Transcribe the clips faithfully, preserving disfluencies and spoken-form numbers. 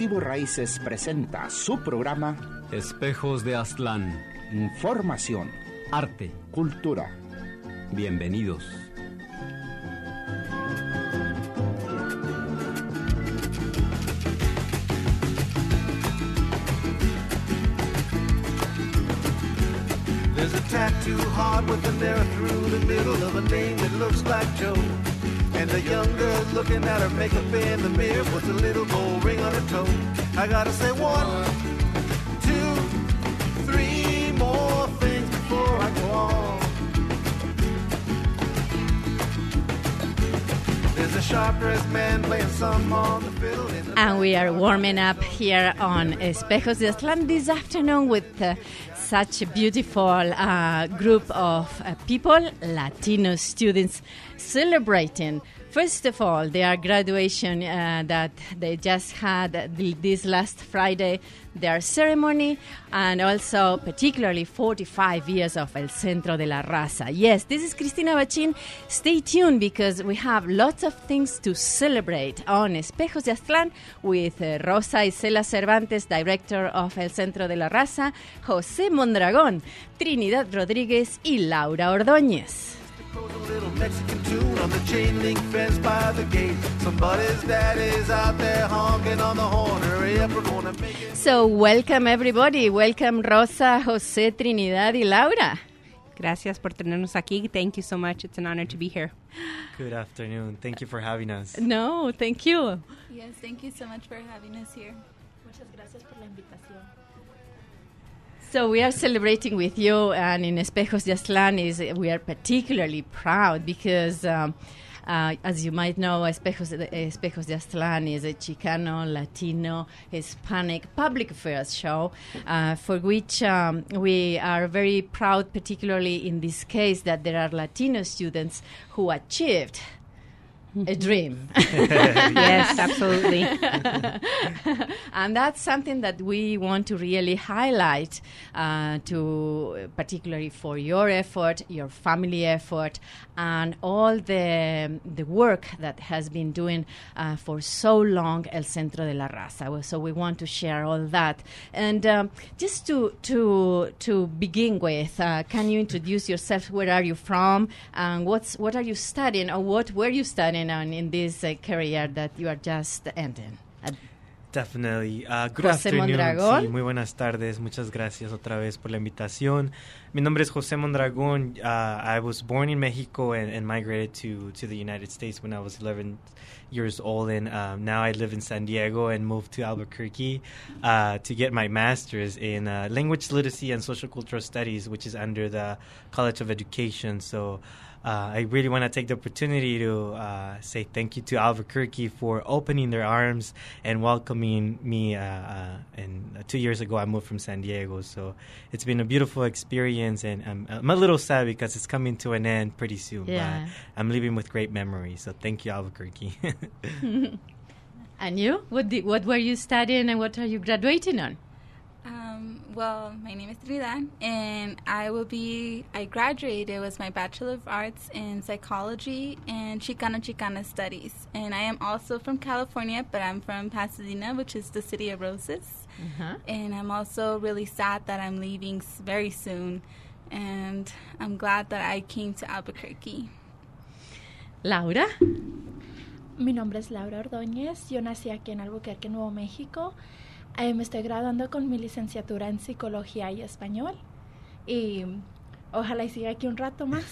Cultivo Raíces presenta su programa Espejos de Aztlán. Información, arte, cultura. Bienvenidos. There's a tattoo heart with an arrow through the middle of a name that looks like Joe. And a young girl looking at her makeup in the mirror puts a little gold ring on her toe. I gotta say one, two, three more things before I go on. There's a sharp-dressed man playing some on the fiddle. And we are warming up here on Espejos de Aztlán this afternoon with uh, such a beautiful uh, group of uh, people, Latino students, celebrating, first of all, their graduation uh, that they just had the, this last Friday, their ceremony, and also particularly forty-five years of El Centro de la Raza. Yes, this is Cristina Bachin. Stay tuned because we have lots of things to celebrate on Espejos de Aztlán with uh, Rosa Isela Cervantes, director of El Centro de la Raza, José Mondragón, Trinidad Rodríguez y Laura Ordóñez. A little Mexican tune on the chain link fence by the gate. Somebody's daddy's out there honking on the horn. Hurry up, we're gonna make it. So welcome everybody. Welcome Rosa, José, Trinidad y Laura. Gracias por tenernos aquí. Thank you so much. It's an honor to be here. Good afternoon. Thank you for having us. No, thank you. Yes, thank you so much for having us here. Muchas gracias por la invitación. So we are celebrating with you, and in Espejos de Aztlán is we are particularly proud because, um, uh, as you might know, Espejos de, Espejos de Aztlán is a Chicano, Latino, Hispanic public affairs show uh, for which um, we are very proud, particularly in this case, that there are Latino students who achieved a dream. Yes, absolutely. And that's something that we want to really highlight, uh, to particularly for your effort, your family effort, and all the the work that has been doing uh, for so long El Centro de la Raza. So we want to share all that. And um, just to to to begin with, uh, can you introduce yourself? Where are you from? And what's what are you studying, or what were you studying on in this uh, career that you are just ending? Uh, Definitely. Uh, good José afternoon. Mondragón. Sí, muy buenas tardes. Muchas gracias otra vez por la invitación. Mi nombre es José Mondragón. Uh, I was born in Mexico and, and migrated to, to the United States when I was eleven years old. And um, now I live in San Diego and moved to Albuquerque uh, to get my master's in uh, language literacy and social cultural studies, which is under the College of Education. So Uh, I really want to take the opportunity to uh, say thank you to Albuquerque for opening their arms and welcoming me. Uh, uh, and uh, two years ago, I moved from San Diego, so it's been a beautiful experience. And I'm, I'm a little sad because it's coming to an end pretty soon. Yeah. But I'm leaving with great memories. So thank you, Albuquerque. And you? What did, what were you studying, and what are you graduating on? Um, well, my name is Trinidad, and I will be, I graduated with my Bachelor of Arts in Psychology and Chicano Chicana Studies. And I am also from California, but I'm from Pasadena, which is the city of roses. Uh-huh. And I'm also really sad that I'm leaving s- very soon. And I'm glad that I came to Albuquerque. Laura? Mi nombre es Laura Ordóñez. Yo nací aquí en Albuquerque, Nuevo México. Eh, me estoy graduando con mi licenciatura en Psicología y Español. Y ojalá y siga aquí un rato más.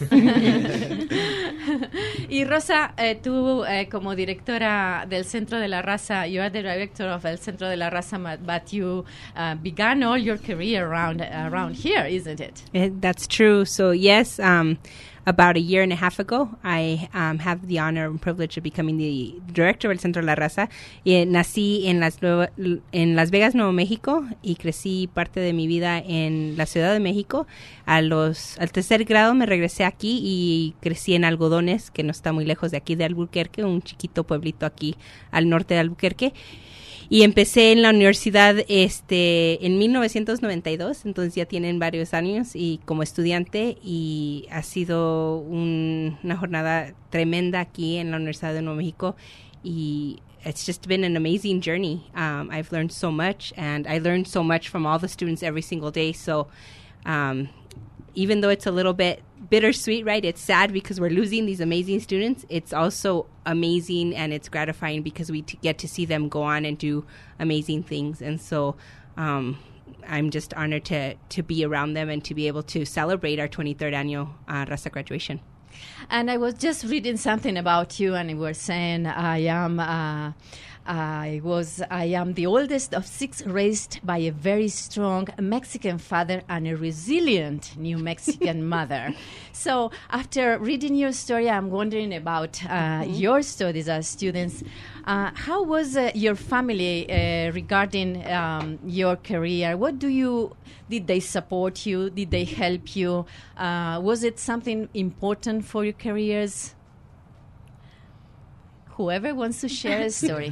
Y Rosa, eh, tú eh, como directora del Centro de la Raza, you are the director of El Centro de la Raza, but you uh, began all your career around around here, isn't it? Eh, That's true. So yes, um, about a year and a half ago, I um, have the honor and privilege of becoming the director del Centro de la Raza. Eh, nací en Las, Nueva, en Las Vegas, Nuevo México, y crecí parte de mi vida en la Ciudad de México. A los, al tercer grado me regresé aquí y crecí en Algodones, que no está muy lejos de aquí de Albuquerque, un chiquito pueblito aquí al norte de Albuquerque. Y empecé en la universidad este en mil novecientos noventa y dos, entonces ya tienen varios años y como estudiante, y ha sido un, una jornada tremenda aquí en la Universidad de Nuevo México, y it's just been an amazing journey. Um, I've learned so much, and I learned so much from all the students every single day. So um, even though it's a little bit bittersweet, right? It's sad because we're losing these amazing students. It's also amazing and it's gratifying because we t- get to see them go on and do amazing things. And so um, I'm just honored to, to be around them and to be able to celebrate our twenty-third annual uh, Raza graduation. And I was just reading something about you, and you were saying, I am... Uh, I was I am the oldest of six, raised by a very strong Mexican father and a resilient New Mexican mother. So after reading your story, I'm wondering about uh, mm-hmm. your studies as students. Uh, how was uh, your family uh, regarding um, your career? What do you did they support you? Did they help you? Uh, was it something important for your careers? Whoever wants to share a story.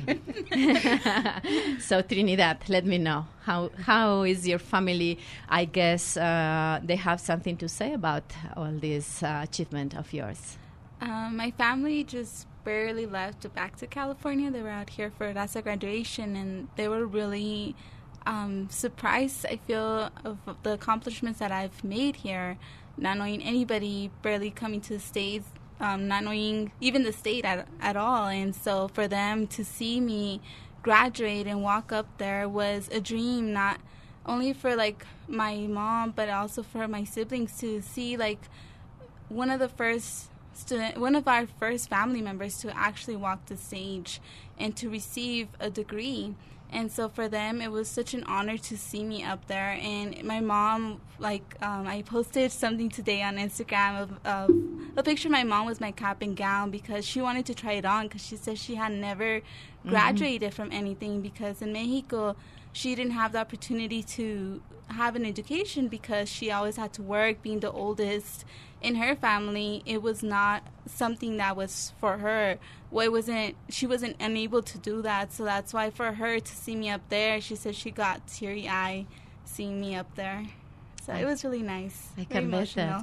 So Trinidad, let me know. How how is your family? I guess uh, they have something to say about all this uh, achievement of yours. Um, my family just barely left back to California. They were out here for Raza graduation, and they were really um, surprised, I feel, of the accomplishments that I've made here, not knowing anybody, barely coming to the States. Um, not knowing even the state at, at all. And so for them to see me graduate and walk up there was a dream, not only for like my mom, but also for my siblings to see like one of the first student, one of our first family members to actually walk the stage and to receive a degree. And so for them, it was such an honor to see me up there. And my mom, like, um, I posted something today on Instagram of, of a picture of my mom with my cap and gown because she wanted to try it on because she said she had never graduated mm-hmm. from anything because in Mexico, she didn't have the opportunity to have an education because she always had to work, being the oldest in her family. It was not something that was for her. Well, it wasn't, she wasn't unable to do that. So that's why for her to see me up there, she said she got teary-eyed seeing me up there. So I, it was really nice. I can bet that.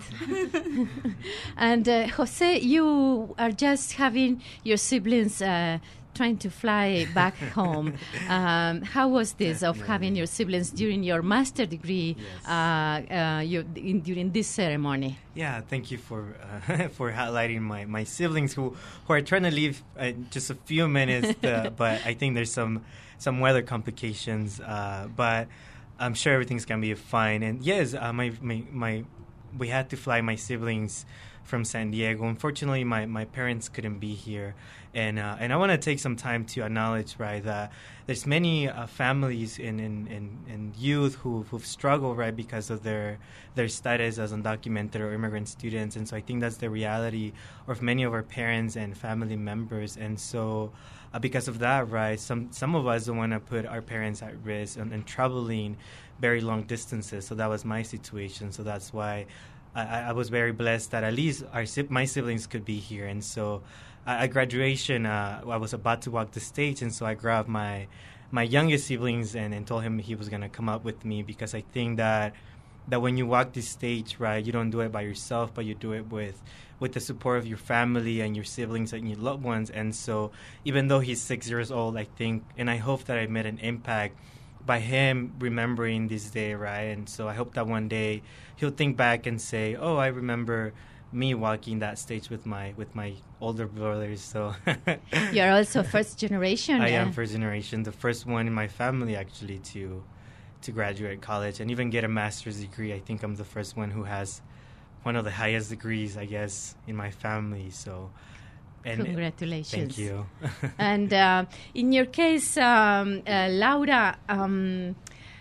And uh, Jose, you are just having your siblings uh, trying to fly back home. Um, how was this of having your siblings during your master degree yes. uh, uh, you, in, during this ceremony? Yeah, thank you for uh, for highlighting my, my siblings who, who are trying to leave uh, just a few minutes, uh, but I think there's some some weather complications. Uh, but I'm sure everything's gonna be fine. And yes, uh, my, my my we had to fly my siblings from San Diego. Unfortunately, my, my parents couldn't be here. And uh, and I want to take some time to acknowledge, right, that there's many uh, families and in, in, in youth who, who've struggled, right, because of their their status as undocumented or immigrant students. And so I think that's the reality of many of our parents and family members. And so uh, because of that, right, some, some of us don't want to put our parents at risk and, and traveling very long distances. So that was my situation. So that's why I, I was very blessed that at least our my siblings could be here. And so uh, at graduation, uh, I was about to walk the stage, and so I grabbed my my youngest siblings and, and told him he was going to come up with me, because I think that that when you walk this stage, right, you don't do it by yourself, but you do it with with the support of your family and your siblings and your loved ones. And so even though he's six years old, I think, and I hope that I made an impact by him remembering this day, right? And so I hope that one day he'll think back and say, oh, I remember me walking that stage with my with my older brothers. So you're also first generation. I uh, am first generation, the first one in my family actually to to graduate college and even get a master's degree. I think I'm the first one who has one of the highest degrees, I guess, in my family. So and congratulations. Thank you. And uh, in your case, um, uh, Laura, um,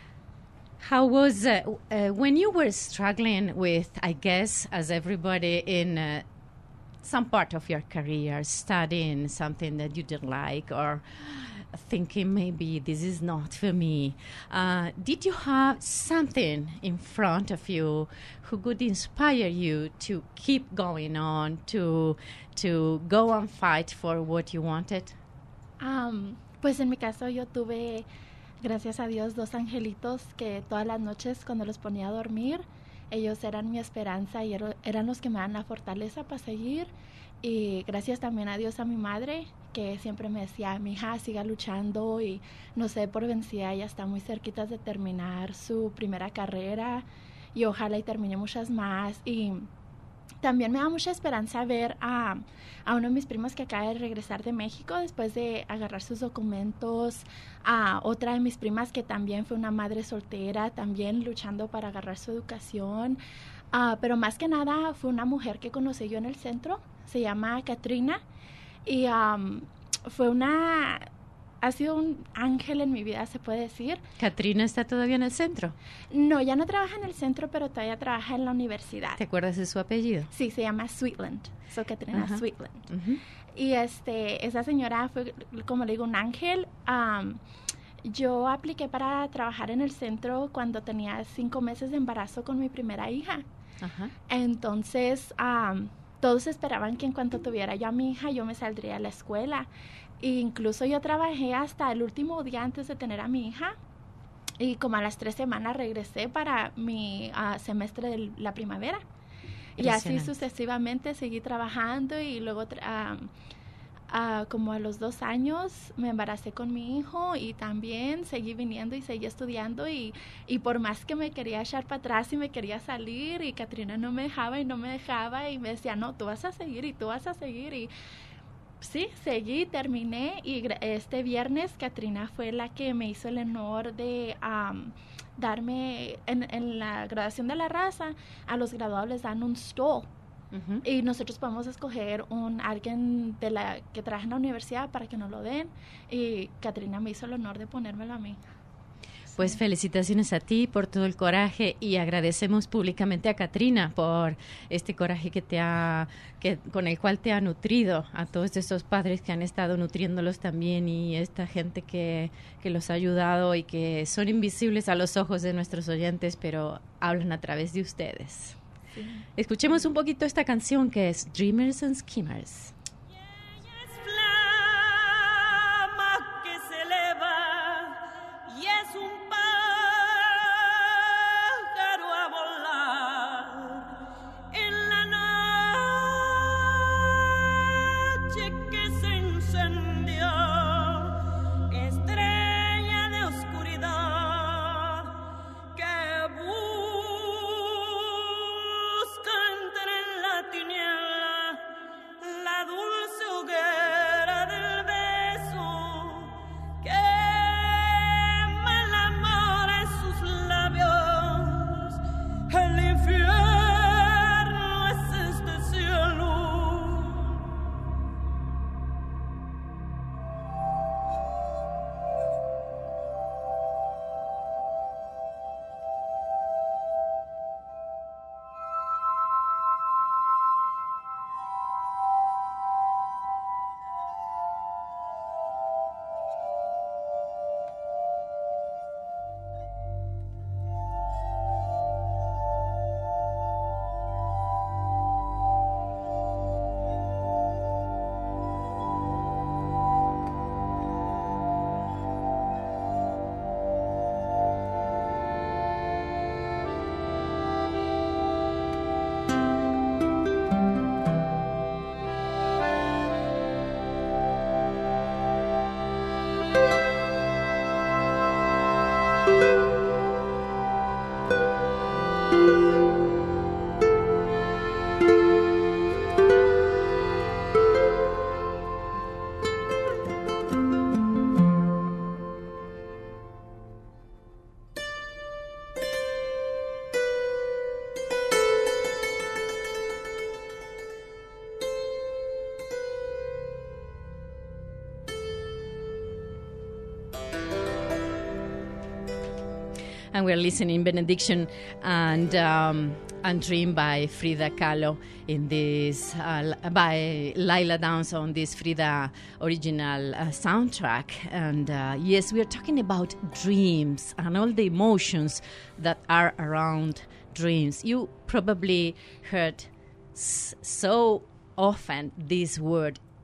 how was uh, uh, when you were struggling with, I guess, as everybody in uh, some part of your career, studying something that you didn't like or thinking maybe this is not for me, uh, did you have something in front of you who could inspire you to keep going on, to to go and fight for what you wanted? Um, pues en mi caso yo tuve, gracias a Dios, dos angelitos que todas las noches cuando los ponía a dormir, ellos eran mi esperanza y eran los que me dan la fortaleza para seguir. Y gracias también a Dios, a mi madre, que siempre me decía, mi hija, siga luchando y no sé por vencida, ella está muy cerquita de terminar su primera carrera y ojalá y termine muchas más. Y también me da mucha esperanza ver a, a uno de mis primos que acaba de regresar de México después de agarrar sus documentos, a otra de mis primas que también fue una madre soltera, también luchando para agarrar su educación, uh, pero más que nada fue una mujer que conocí yo en el centro, se llama Katrina, y um, fue una... ha sido un ángel en mi vida, se puede decir. ¿Katrina está todavía en el centro? No, ya no trabaja en el centro, pero todavía trabaja en la universidad. ¿Te acuerdas de su apellido? Sí, se llama Sweetland. So, Katrina Ajá. Sweetland. Uh-huh. Y este, esa señora fue, como le digo, un ángel. Um, yo apliqué para trabajar en el centro cuando tenía cinco meses de embarazo con mi primera hija. Ajá. Entonces, um, todos esperaban que en cuanto tuviera yo a mi hija, yo me saldría a la escuela. E incluso yo trabajé hasta el último día antes de tener a mi hija. Y como a las tres semanas regresé para mi uh, semestre de la primavera. Y así sucesivamente seguí trabajando y luego tra- um, uh, como a los dos años me embaracé con mi hijo y también seguí viniendo y seguí estudiando y, y por más que me quería echar para atrás y me quería salir y Katrina no me dejaba y no me dejaba y me decía, no, tú vas a seguir y tú vas a seguir y sí, seguí, terminé y este viernes Katrina fue la que me hizo el honor de um, darme, en, en la graduación de la raza, a los graduados les dan un stole. Uh-huh. Y nosotros podemos escoger un alguien de la que trabaja en la universidad para que nos lo den. Y Katrina me hizo el honor de ponérmelo a mí. Pues felicitaciones a ti por todo el coraje y agradecemos públicamente a Katrina por este coraje que te ha, que, con el cual te ha nutrido, a todos esos padres que han estado nutriéndolos también y esta gente que, que los ha ayudado y que son invisibles a los ojos de nuestros oyentes, pero hablan a través de ustedes. Sí. Escuchemos un poquito esta canción que es Dreamers and Skimmers. And we're listening Benediction and um, and Dream by Frida Kahlo in this uh, by Lila Downs on this Frida original uh, soundtrack. And uh, yes, we are talking about dreams and all the emotions that are around dreams. You probably heard s- so often this word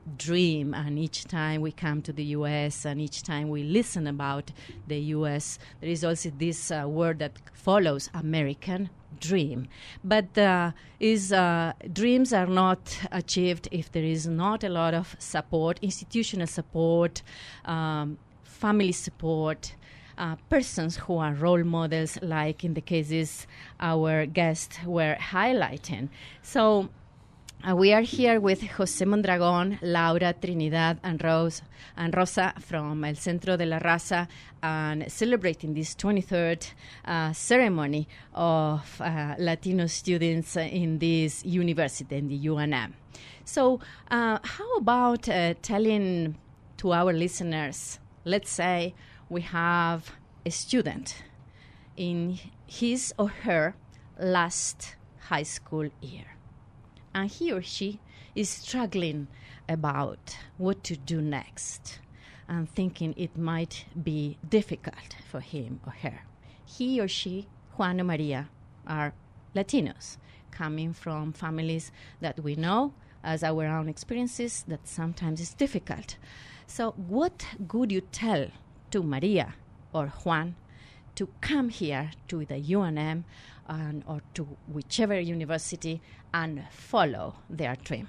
dream, and each time we come to the U S and each time we listen about the U S, there is also this uh, word that follows, American dream. But uh, is uh, dreams are not achieved if there is not a lot of support, institutional support, um, family support, uh, persons who are role models, like in the cases our guests were highlighting. So uh, we are here with José Mondragón, Laura, Trinidad, and Rose and Rosa from El Centro de la Raza, and celebrating this twenty-third uh, ceremony of uh, Latino students in this university, in the U N M. So uh, how about uh, telling to our listeners, let's say we have a student in his or her last high school year, and he or she is struggling about what to do next and thinking it might be difficult for him or her. He or she, Juan or Maria, are Latinos coming from families that we know as our own experiences that sometimes is difficult. So what would you tell to Maria or Juan to come here to the U N M and, or to whichever university and follow their dream?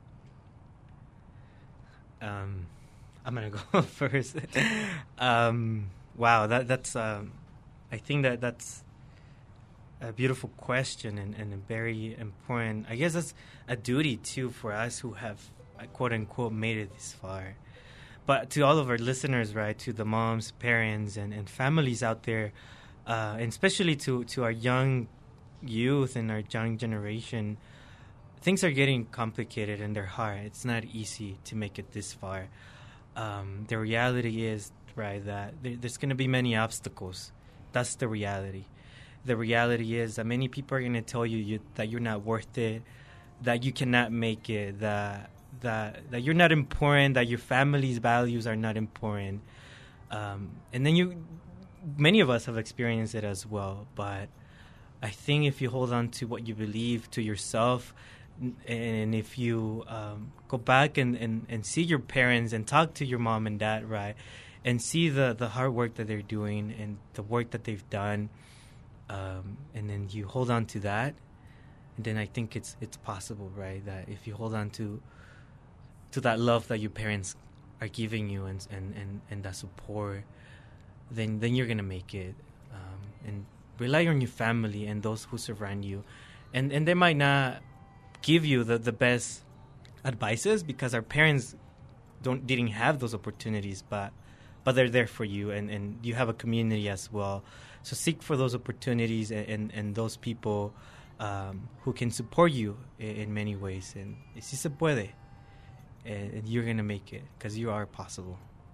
Um, I'm gonna go first. um, wow, that that's. Um, I think that that's a beautiful question and, and a very important. I guess that's a duty too for us who have, uh, quote unquote, made it this far. But to all of our listeners, right, to the moms, parents, and, and families out there, uh, and especially to, to our young youth and our young generation, things are getting complicated and they're hard. It's not easy to make it this far. Um, the reality is, right, that there, there's going to be many obstacles. That's the reality. The reality is that many people are going to tell you, you that you're not worth it, that you cannot make it, that that that you're not important, that your family's values are not important. Um, and then you, many of us have experienced it as well. But I think if you hold on to what you believe, to yourself, and if you um, go back and, and, and see your parents and talk to your mom and dad, right, and see the, the hard work that they're doing and the work that they've done, um, and then you hold on to that, and then I think it's it's possible, right, that if you hold on to to that love that your parents are giving you and and, and, and that support, then then you're gonna make it. Um, and rely on your family and those who surround you, and and they might not give you the, the best advices because our parents don't didn't have those opportunities, but but they're there for you, and, and you have a community as well. So seek for those opportunities and, and, and those people um, who can support you in, in many ways. And si se puede, and, and you're gonna make it because you are possible.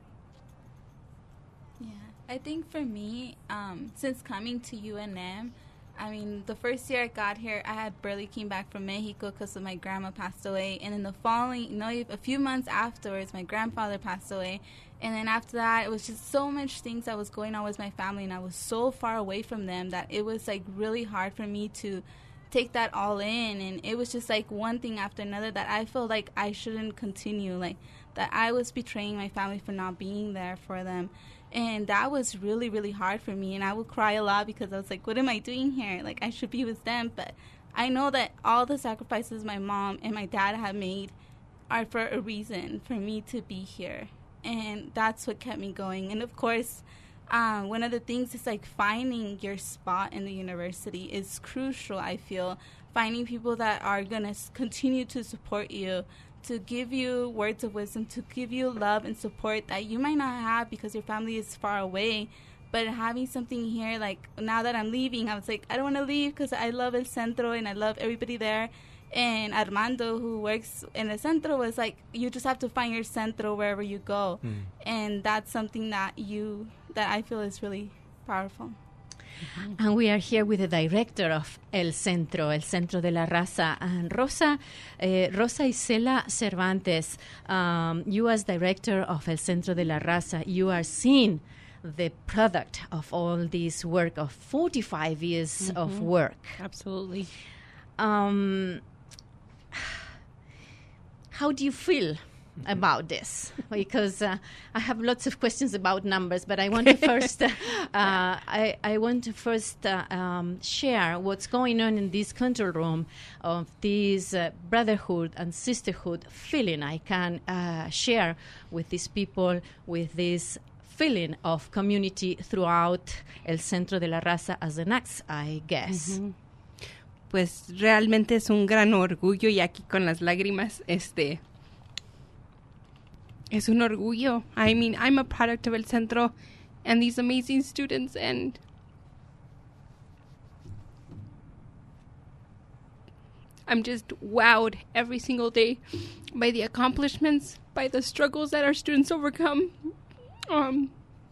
Yeah, I think for me, um, since coming to U N M, I mean, the first year I got here, I had barely came back from Mexico because my grandma passed away. And then the following, you know, a few months afterwards, my grandfather passed away. And then after that, it was just so much things that was going on with my family. And I was so far away from them that it was, like, really hard for me to take that all in. And it was just, like, one thing after another that I felt like I shouldn't continue, like, that I was betraying my family for not being there for them. And that was really, really hard for me. And I would cry a lot because I was like, what am I doing here? Like, I should be with them. But I know that all the sacrifices my mom and my dad have made are for a reason, for me to be here. And that's what kept me going. And, of course, um, one of the things is, like, finding your spot in the university is crucial, I feel. Finding people that are going to continue to support you, to give you words of wisdom, to give you love and support that you might not have because your family is far away. But having something here, like, now that I'm leaving, I was like, I don't want to leave because I love El Centro and I love everybody there. And Armando, who works in El Centro, was like, you just have to find your centro wherever you go. Mm. And that's something that you, that I feel is really powerful. And we are here with the director of El Centro, El Centro de la Raza, and Rosa, uh, Rosa Isela Cervantes. Um, you as director of El Centro de la Raza, you are seeing the product of all this work of forty-five years mm-hmm. of work. Absolutely. Um, how do you feel about this, because uh, I have lots of questions about numbers, but I want to first uh, uh, I, I want to first uh, um, share what's going on in this control room of this uh, brotherhood and sisterhood feeling I can uh, share with these people, with this feeling of community throughout El Centro de la Raza as the next, I guess. Mm-hmm. Pues realmente es un gran orgullo, y aquí con las lágrimas, este, es un orgullo. I mean, I'm a product of El Centro and these amazing students, and I'm just wowed every single day by the accomplishments, by the struggles that our students overcome. Um,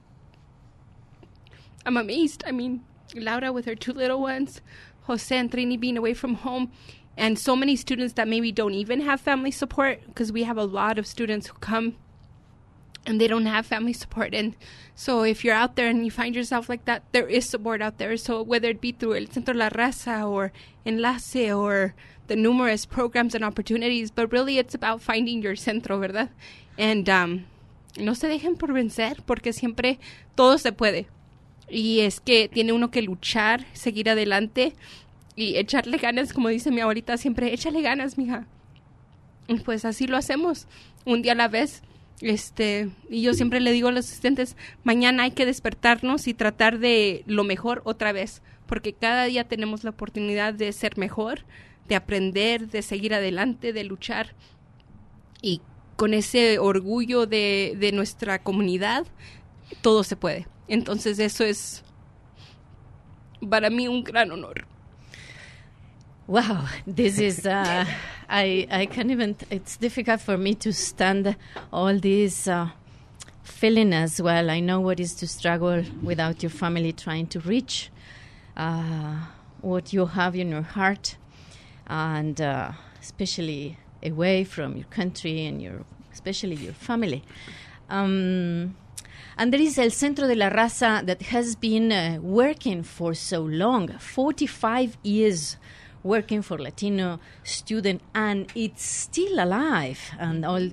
I'm amazed. I mean, Laura with her two little ones, Jose and Trini being away from home, and so many students that maybe don't even have family support, because we have a lot of students who come and they don't have family support. And so if you're out there and you find yourself like that, there is support out there. So whether it be through El Centro La Raza or Enlace or the numerous programs and opportunities, but really it's about finding your centro, ¿verdad? And um, no se dejen por vencer, porque siempre todo se puede. Y es que tiene uno que luchar, seguir adelante y echarle ganas, como dice mi abuelita siempre, échale ganas, mija. Y pues así lo hacemos, un día a la vez. Este, y yo siempre le digo a los asistentes, mañana hay que despertarnos y tratar de lo mejor otra vez, porque cada día tenemos la oportunidad de ser mejor, de aprender, de seguir adelante, de luchar. Y con ese orgullo de, de nuestra comunidad, todo se puede. Entonces eso es para mí un gran honor. Wow, this is, uh, I, I can't even, t- it's difficult for me to stand all this uh, feeling as well. I know what is to struggle without your family trying to reach uh, what you have in your heart, and uh, especially away from your country and your, especially your family. Um, and there is El Centro de la Raza that has been uh, working for so long, forty-five years working for Latino student, and it's still alive. And all, uh,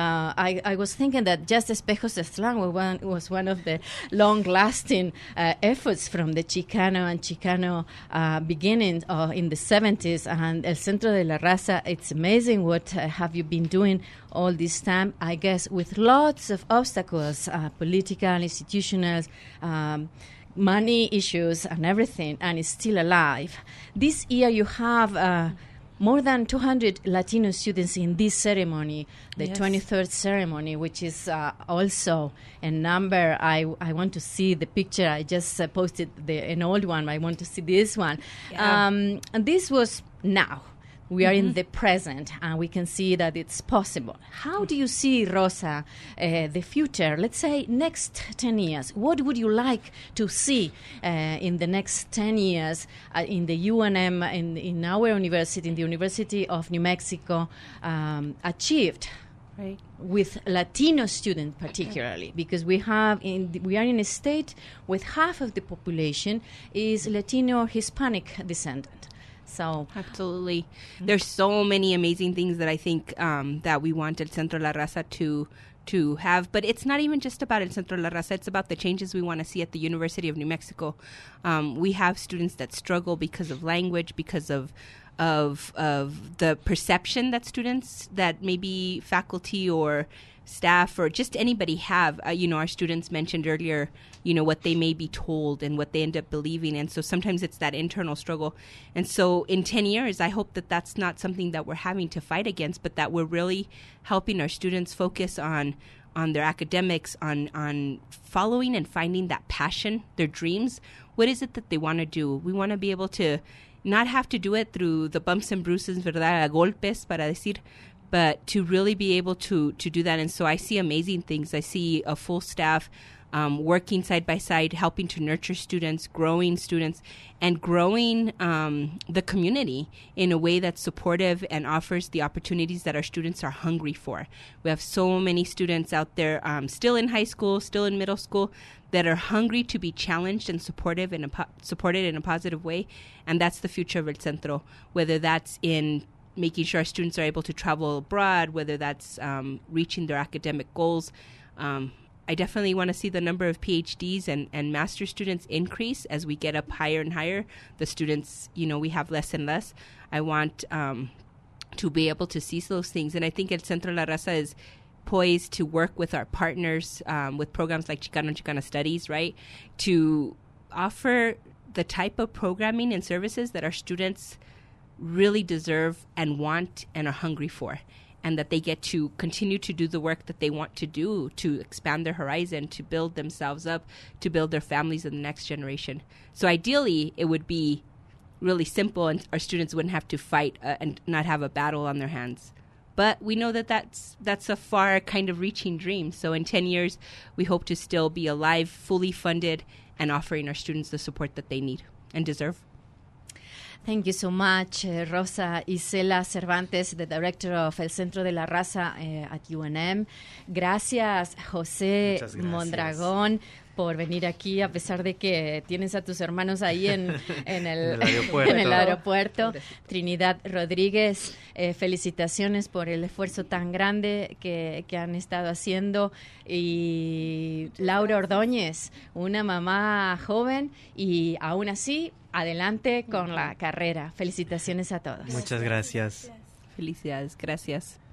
I, I was thinking that just Espejos de Aztlán was one, was one of the long-lasting uh, efforts from the Chicano and Chicano uh, beginnings uh, in the seventies. And El Centro de la Raza, it's amazing what uh, have you been doing all this time, I guess, with lots of obstacles, uh, political, institutional, um, money issues and everything, and it's still alive. This year you have uh, more than two hundred Latino students in this ceremony, the yes. twenty-third ceremony, which is uh, also a number. I, I want to see the picture. I just uh, posted the, an old one. I want to see this one. Yeah. Um, and this was now. We are mm-hmm. in the present, and we can see that it's possible. How do you see, Rosa, uh, the future? Let's say next ten years. What would you like to see uh, in the next ten years uh, in the U N M, in, in our university, in the University of New Mexico, um, achieved? Right. With Latino students particularly, because we have in the, we are in a state with half of the population is Latino or Hispanic descendant. So absolutely, mm-hmm. there's so many amazing things that I think um, that we want El Centro La Raza to to have, but it's not even just about El Centro La Raza. It's about the changes we want to see at the University of New Mexico. Um, we have students that struggle because of language, because of of of the perception that students, that maybe faculty or staff or just anybody have. Uh, you know, our students mentioned earlier, you know, what they may be told and what they end up believing. And so sometimes it's that internal struggle. And so in ten years, I hope that that's not something that we're having to fight against, but that we're really helping our students focus on on their academics, on, on following and finding that passion, their dreams. What is it that they want to do? We want to be able to not have to do it through the bumps and bruises, ¿verdad? A golpes, para decir, but to really be able to, to do that. And so I see amazing things. I see a full staff um, working side by side, helping to nurture students, growing students, and growing um, the community in a way that's supportive and offers the opportunities that our students are hungry for. We have so many students out there um, still in high school, still in middle school, that are hungry to be challenged and supportive in a po- supported in a positive way. And that's the future of El Centro, whether that's in making sure our students are able to travel abroad, whether that's um, reaching their academic goals. Um, I definitely want to see the number of PhDs and, and master students increase as we get up higher and higher. The students, you know, we have less and less. I want um, to be able to see those things. And I think El Centro La Raza is poised to work with our partners um, with programs like Chicano and Chicana Studies, right, to offer the type of programming and services that our students really deserve and want and are hungry for, and that they get to continue to do the work that they want to do to expand their horizon, to build themselves up, to build their families in the next generation. So ideally, it would be really simple and our students wouldn't have to fight uh, and not have a battle on their hands. But we know that that's, that's a far kind of reaching dream. So in ten years, we hope to still be alive, fully funded, and offering our students the support that they need and deserve. Thank you so much, uh, Rosa Isela Cervantes, the director of El Centro de la Raza uh, at U N M. Gracias, José Muchas gracias. Mondragón, por venir aquí, a pesar de que tienes a tus hermanos ahí en, en, el, en el aeropuerto. En el aeropuerto. Trinidad Rodríguez, eh, felicitaciones por el esfuerzo tan grande que, que han estado haciendo. Y Laura Ordóñez, una mamá joven y aún así, adelante con la carrera. Felicitaciones a todos. Muchas gracias. Felicidades, gracias.